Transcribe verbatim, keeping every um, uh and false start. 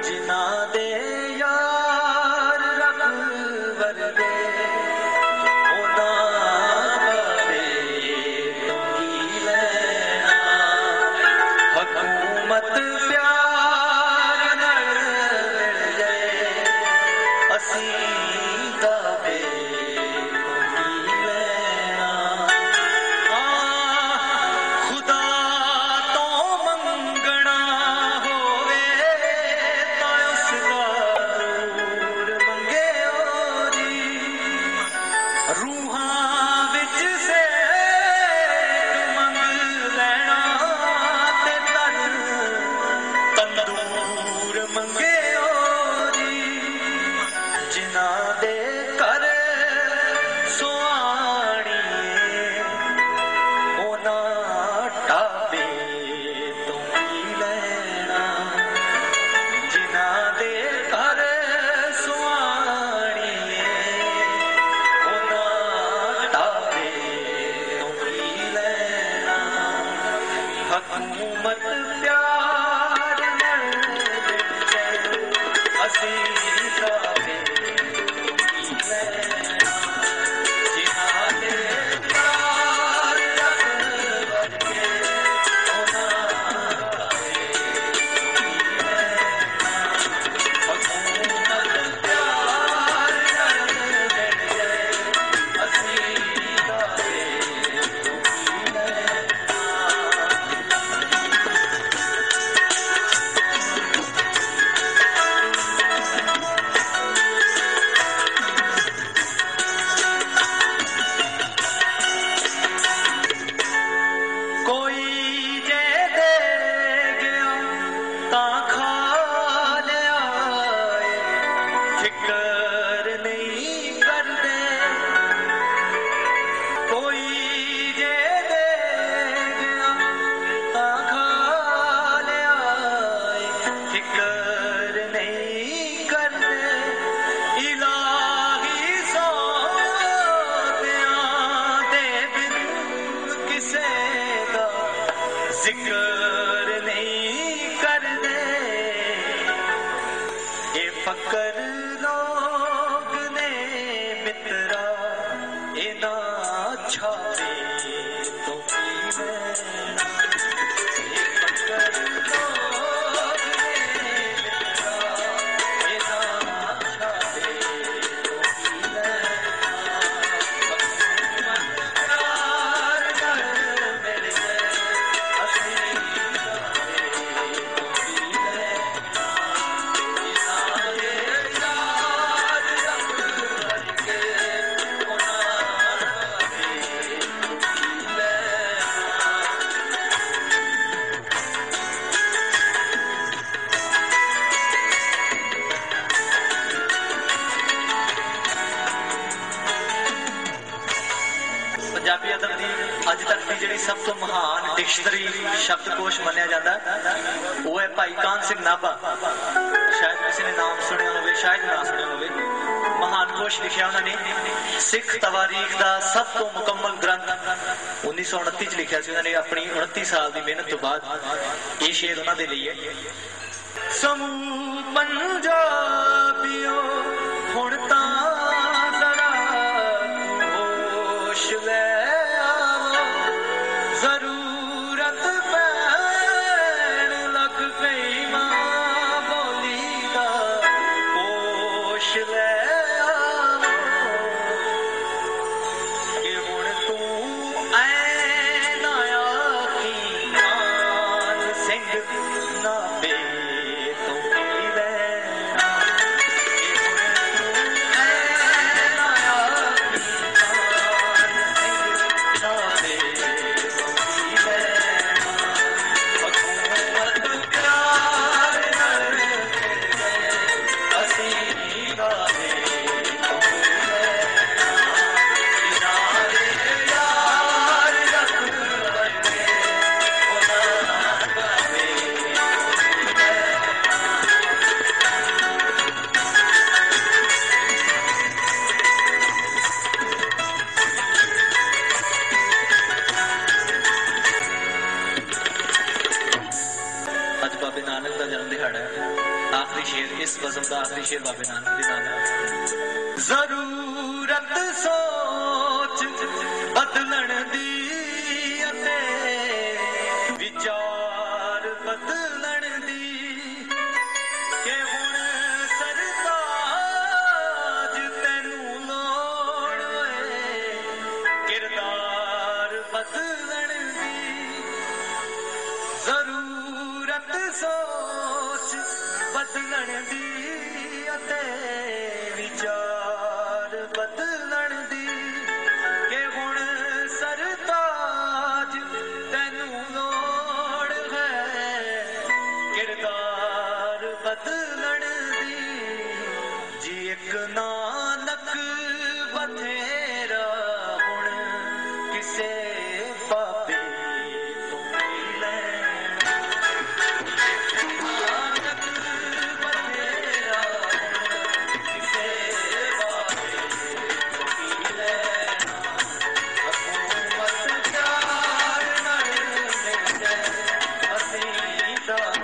ਜਿਨ੍ਹਾਂ ਦੇ ਯਾਰ ਰੱਬ ਵਰਗੇ ਉਹਨਾਂ ਬਾਰੇ ਤੂੰ ਕੀ ਲੈਣਾ। ਹਕੂਮਤ ਪਿਆਰ ਨਾਲ ਮਿਲ ਜਾਏ ਅਸੀਂ ਦਾਵੇ ਤੂੰ ਕੀ ਲੈਣਾ। ਖੁਦਾ ਤੋਂ ਮੰਗਣਾ ਹੋਵੇ ਤਾਂ ਉਸ ਦਾ ਨੂਰ ਮੰਗਿਓ ਜੀ। ਰੂਹਾਂ ਵਿੱਚ ਸੇਕ ਮੰਗ ਲੈਣਾ ਤੇ ਤਨ ਤੰਦੂਰ ਮੰਗਿਓ ਜੀ। ਜਿਨ੍ਹਾਂ ਦੇ ਘਰ ਸੁਆਣੀਏ ਉਹਨਾਂ ਢਾਬੇ ਤੋਂ ਕੀ ਲੈਣਾ। ਜਿਨ੍ਹਾਂ ਦੇ ਘਰ ਸੁਆਣੀਏ ਉਹਨਾਂ ਢਾਬੇ ਤੋਂ ਕੀ ਲੈਣਾ। ਹਕੂਮਤ ਪਿਆਰ ਨਾਲ ਮਿਲ ਜਾਏ ਅਸੀਂ ਦਾਵੇ ਤੋਂ ਕੀ ਲੈਣਾ। ਜਿਨ੍ਹਾਂ ਦੇ ਪਿਆਰ ਰੱਬ ਵਰਗੇ ਉਹਨਾਂ ਦਾਵੇ ਤੋਂ ਕੀ ਲੈਣਾ। ਹਕੂਮਤ ਪਿਆਰ ਨਾਲ ਮਿਲ ਜਾਏ ਅਸੀਂ ਦਾਵੇ ਤੋਂ ਕੀ ਲੈਣਾ। ਕੋਈ ਜੇ ਦੇ ਗਿਆ ਤਾਂ ਖਾ ਲਿਆਏ ਫਿਕਰ ਨਹੀਂ ਕਰਦੇ। ਕੋਈ ਜੇ ਦੇ ਗਿਆ ਤਾਂ ਖਾ ਲਿਆਏ ਫਿਕਰ ਨਹੀਂ ਕਰਦੇ। ਇਲਾਹੀ ਸੋਹਣਿਆਂ ਦੇ ਬਿਨ ਕਿਸੇ ਦਾ ਜ਼ਿਕਰ ਨਹੀਂ ਕਰਦੇ। ਇਹ ਫਕਰ ਲੋਕ ਨੇ ਮਿੱਤਰਾ ਇਹਨਾਂ ਛਾਪੇ ਤੋਂ ਕੀ ਲੈਣਾ। ਇਹ ਫਕਰ ਲੋਕ ਨੇ ਮਿੱਤਰਾ ਇਹਨਾਂ ਛਾਪੇ ਤੋਂ ਕੀ ਲੈਣਾ। ਹਕੂਮਤ ਪਿਆਰ ਨਾਲ ਮਿਲ ਜਾਏ ਅਸੀਂ ਦਾਵੇ ਤੋਂ ਕੀ ਲੈਣਾ। ਜਿਨ੍ਹਾਂ ਦੇ ਯਾਰ ਰੱਬ ਵਰਗੇ ਉਹਨਾਂ ਦਾਵੇ ਤੋਂ ਕੀ ਲੈਣਾ। ਪੰਜਾਬੀ ਅਦਬ ਦੀ ਅੱਜ ਤੱਕ ਦੀ ਜਿਹੜੀ ਸਭ ਤੋਂ ਮਹਾਨ ਡਿਕਸ਼ਨਰੀ ਸ਼ਬਦਕੋਸ਼ ਮੰਨਿਆ ਜਾਂਦਾ ਉਹ ਹੈ ਭਾਈ ਕਾਹਨ ਸਿੰਘ ਨਾਭਾ। ਸ਼ਾਇਦ ਕਿਸੇ ਨੇ ਨਾਮ ਸੁਣਿਆ ਹੋਵੇ, ਸ਼ਾਇਦ ਨਾ ਸੁਣਿਆ ਹੋਵੇ। ਮਹਾਨ ਕੋਸ਼ ਲਿਖਿਆ ਉਹਨਾਂ ਨੇ। ਸਿੱਖ ਤਵਾਰੀਖ ਦਾ ਸਭ ਤੋਂ ਮੁਕੰਮਲ ਗ੍ਰੰਥ ਉੱਨੀ ਸੌ ਉਨੱਤੀ ਚ ਲਿਖਿਆ ਸੀ ਉਹਨਾਂ ਨੇ ਆਪਣੀ ਉਨੱਤੀ ਸਾਲ ਦੀ ਮਿਹਨਤ ਤੋਂ ਬਾਅਦ। ਇਹ ਸ਼ੇਰ ਉਹਨਾਂ ਦੇ ਲਈ ਹੈ। ਸਮੂਹ ਪੰਜਾਬੀਓ ਹੁਣ ਤਾਂ ਜ਼ਰਾ ਹੋਸ਼ ਲੈ ਆਵੋ। ਜ਼ਰੂਰਤ ਪੈਣ ਲੱਗ ਪਈ ਮਾਂ ਬੋਲੀ ਦਾ ਹੋਸ਼ ਲੈ ਆਵੋ। ਕਿ ਹੁਣ ਤੂੰ ਐ ਨਾ ਆਖੀਂ ਕਾਹਨ ਸਿੰਘ ਨਾਭੇ ਤੋਂ ਕੀ ਲੈਣਾ। आखिरी शेर, इस बज़म का आखिरी शेर बाबे नानक दी नाम। जरूरत सोच बदलन दी अते विचार बदलन दी के हुण सरताज तैनू लोड़ होए किरदार बदलन दी। जरूरत सोच बदलन दी अते विचार बदलन दी के हुण सरताज तैनू लोड़ है किरदार बदलन दी। जी एक नानक बथेरा हुण किसे बाबे तो मिले नानक बथेरा हुण किसे बाबे तो मिले हुकूमत प्यार नाल मिल जाए असीं दा